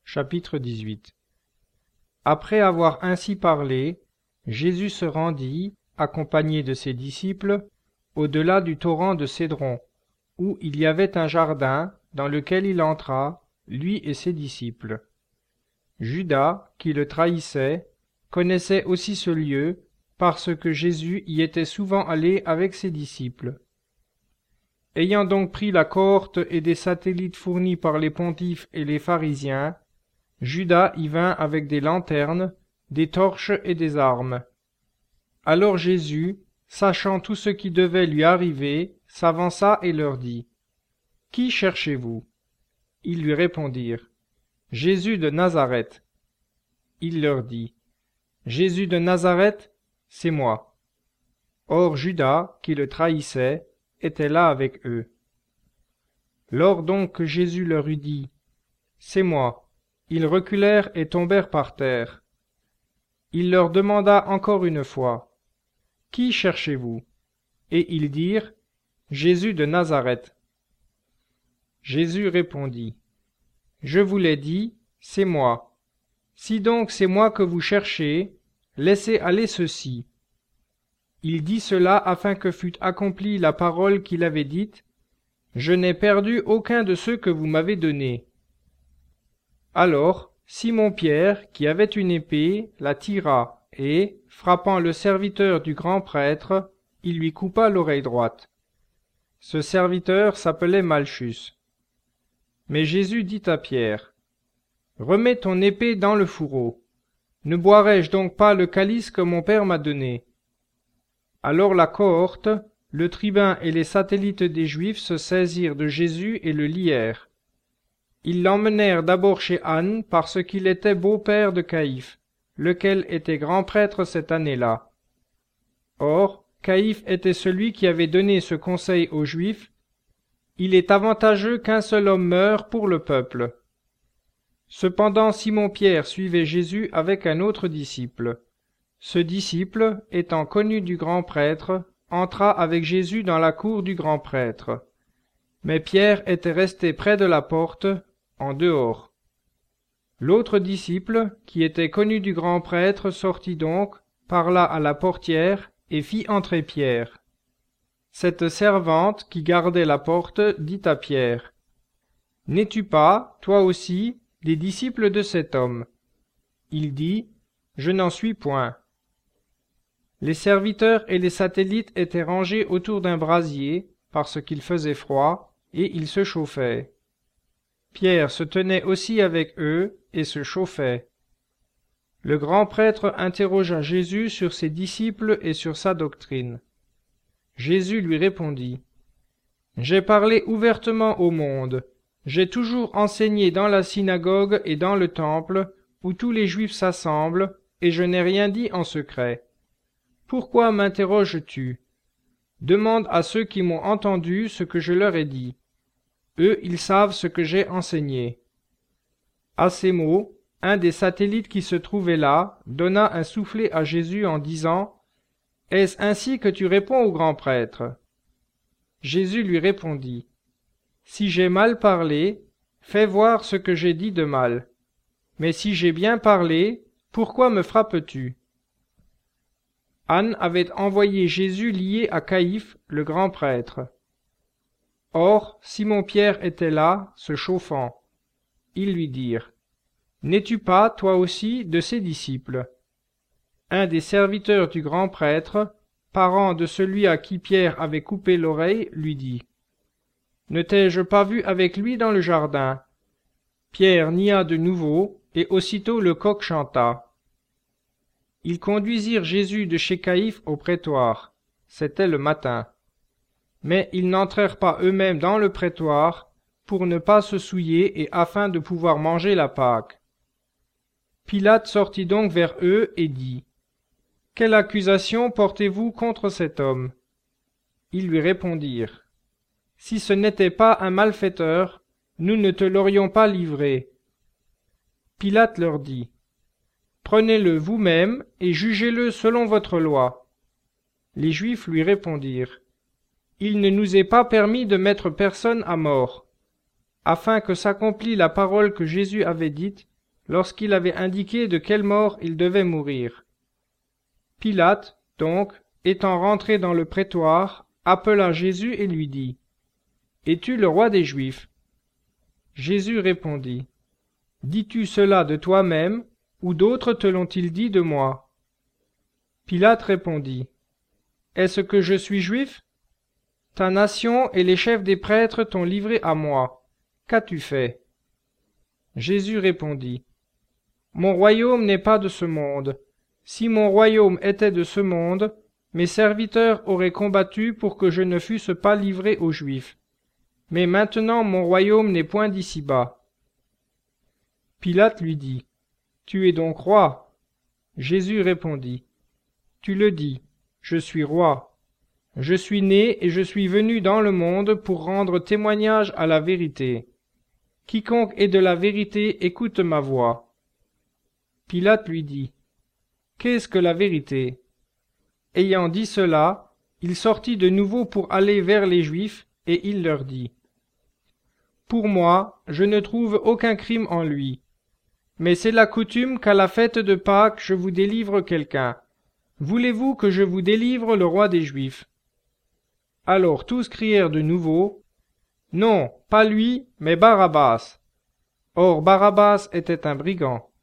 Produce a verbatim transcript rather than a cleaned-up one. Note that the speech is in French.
Chapitre dix-huit. Après avoir ainsi parlé, Jésus se rendit, accompagné de ses disciples, au-delà du torrent de Cédron, où il y avait un jardin dans lequel il entra, lui et ses disciples. Judas, qui le trahissait, connaissait aussi ce lieu, parce que Jésus y était souvent allé avec ses disciples. Ayant donc pris la cohorte et des satellites fournis par les pontifes et les pharisiens, Judas y vint avec des lanternes, des torches et des armes. Alors Jésus, sachant tout ce qui devait lui arriver, s'avança et leur dit : « Qui cherchez-vous ? » Ils lui répondirent : « Jésus de Nazareth. » Il leur dit : « Jésus de Nazareth, c'est moi. » Or Judas, qui le trahissait, était là avec eux. Lors donc que Jésus leur eut dit : « C'est moi », ils reculèrent et tombèrent par terre. Il leur demanda encore une fois : « Qui cherchez-vous ? » Et ils dirent : « Jésus de Nazareth. » Jésus répondit : « Je vous l'ai dit, c'est moi. Si donc c'est moi que vous cherchez, laissez aller ceux-ci. » Il dit cela afin que fût accomplie la parole qu'il avait dite : « Je n'ai perdu aucun de ceux que vous m'avez donnés. » Alors Simon-Pierre, qui avait une épée, la tira, et, frappant le serviteur du grand prêtre, il lui coupa l'oreille droite. Ce serviteur s'appelait Malchus. Mais Jésus dit à Pierre : « Remets ton épée dans le fourreau. Ne boirai-je donc pas le calice que mon Père m'a donné ?» Alors la cohorte, le tribun et les satellites des Juifs se saisirent de Jésus et le lièrent. Ils l'emmenèrent d'abord chez Anne parce qu'il était beau-père de Caïphe, lequel était grand prêtre cette année-là. Or, Caïphe était celui qui avait donné ce conseil aux Juifs : « Il est avantageux qu'un seul homme meure pour le peuple. » Cependant Simon-Pierre suivait Jésus avec un autre disciple. Ce disciple, étant connu du grand prêtre, entra avec Jésus dans la cour du grand prêtre. Mais Pierre était resté près de la porte, en dehors. L'autre disciple, qui était connu du grand prêtre, sortit donc, parla à la portière et fit entrer Pierre. Cette servante qui gardait la porte dit à Pierre : « N'es-tu pas, toi aussi, des disciples de cet homme ? » Il dit : « Je n'en suis point. » Les serviteurs et les satellites étaient rangés autour d'un brasier, parce qu'il faisait froid, et ils se chauffaient. Pierre se tenait aussi avec eux et se chauffait. Le grand prêtre interrogea Jésus sur ses disciples et sur sa doctrine. Jésus lui répondit : « J'ai parlé ouvertement au monde. J'ai toujours enseigné dans la synagogue et dans le temple, où tous les Juifs s'assemblent, et je n'ai rien dit en secret. Pourquoi m'interroges-tu ? Demande à ceux qui m'ont entendu ce que je leur ai dit. Eux, ils savent ce que j'ai enseigné. » À ces mots, un des satellites qui se trouvait là donna un soufflet à Jésus en disant : « Est-ce ainsi que tu réponds au grand prêtre ? » Jésus lui répondit : « Si j'ai mal parlé, fais voir ce que j'ai dit de mal. Mais si j'ai bien parlé, pourquoi me frappes-tu ? » Anne avait envoyé Jésus lié à Caïphe, le grand prêtre. Or, Simon-Pierre était là, se chauffant. Ils lui dirent : « N'es-tu pas, toi aussi, de ses disciples ? » Un des serviteurs du grand prêtre, parent de celui à qui Pierre avait coupé l'oreille, lui dit : « Ne t'ai-je pas vu avec lui dans le jardin ? » Pierre nia de nouveau, et aussitôt le coq chanta. Ils conduisirent Jésus de chez Caïphe au prétoire. C'était le matin. Mais ils n'entrèrent pas eux-mêmes dans le prétoire, pour ne pas se souiller et afin de pouvoir manger la Pâque. Pilate sortit donc vers eux et dit : « Quelle accusation portez-vous contre cet homme ? » Ils lui répondirent : « Si ce n'était pas un malfaiteur, nous ne te l'aurions pas livré. » Pilate leur dit : « Prenez-le vous-même et jugez-le selon votre loi. » Les Juifs lui répondirent : « Il ne nous est pas permis de mettre personne à mort. » Afin que s'accomplît la parole que Jésus avait dite : lorsqu'il avait indiqué de quelle mort il devait mourir. Pilate, donc, étant rentré dans le prétoire, appela Jésus et lui dit : « Es-tu le roi des Juifs ? » Jésus répondit : « Dis-tu cela de toi-même, ou d'autres te l'ont-ils dit de moi ? » Pilate répondit : « Est-ce que je suis juif ? Ta nation et les chefs des prêtres t'ont livré à moi. Qu'as-tu fait ? » Jésus répondit : « Mon royaume n'est pas de ce monde. Si mon royaume était de ce monde, mes serviteurs auraient combattu pour que je ne fusse pas livré aux Juifs. Mais maintenant mon royaume n'est point d'ici-bas. » Pilate lui dit : « Tu es donc roi ? » Jésus répondit : « Tu le dis, je suis roi. Je suis né et je suis venu dans le monde pour rendre témoignage à la vérité. Quiconque est de la vérité écoute ma voix. » Pilate lui dit : « Qu'est-ce que la vérité ? » Ayant dit cela, il sortit de nouveau pour aller vers les Juifs, et il leur dit : « Pour moi, je ne trouve aucun crime en lui. Mais c'est la coutume qu'à la fête de Pâques je vous délivre quelqu'un. Voulez-vous que je vous délivre le roi des Juifs ? » Alors tous crièrent de nouveau : « Non, pas lui, mais Barabbas. » Or Barabbas était un brigand.